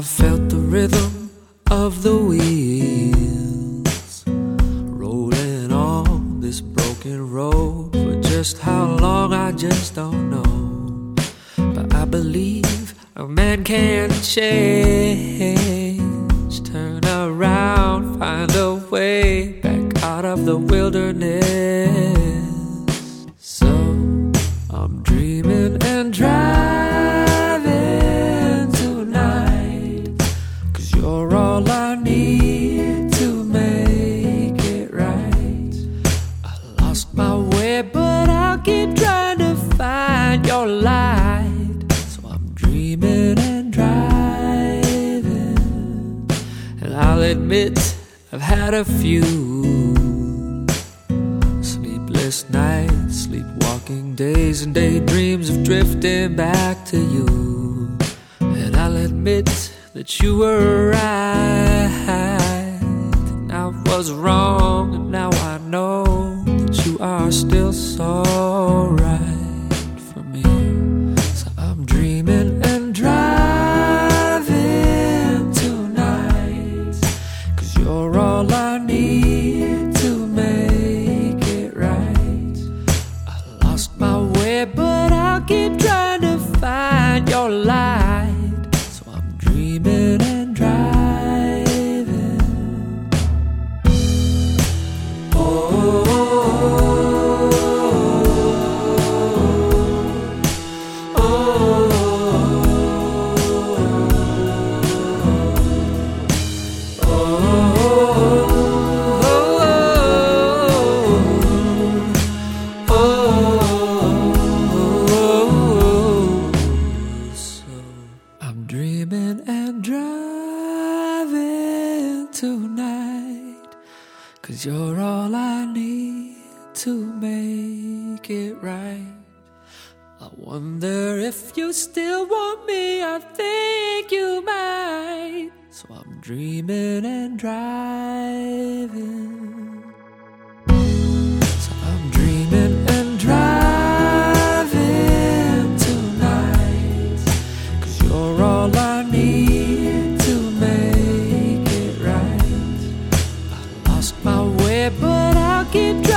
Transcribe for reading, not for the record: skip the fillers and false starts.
I've felt the rhythm of the wheels rolling on this broken road. For just how long I just don't know, but I believe a man can change, turn around, find a way back out of the wilderness. So I'm dreaming and driving tonight, 'cause you're all I need to make it right. I lost my way, but I'll keep trying to find your light. So I'm dreaming and driving, and I'll admit I've had a few sleepless nights, sleepwalking days, and daydreams of drifting back to you. And I'll admit that you were right and I was wrong, and now I know that you are still so right for me. So I'm dreaming and driving tonight, 'cause you're all I need to make it right. I lost my way, but I'll keep trying to find your light. So I'm dreaming and driving. I'm dreaming and driving tonight, 'cause you're all I need to make it right. I wonder if you still want me, I think you might. So I'm dreaming and driving. So I'm dreaming and driving tonight, 'cause you're all I need to make it right. I lost my way, but I'll keep trying.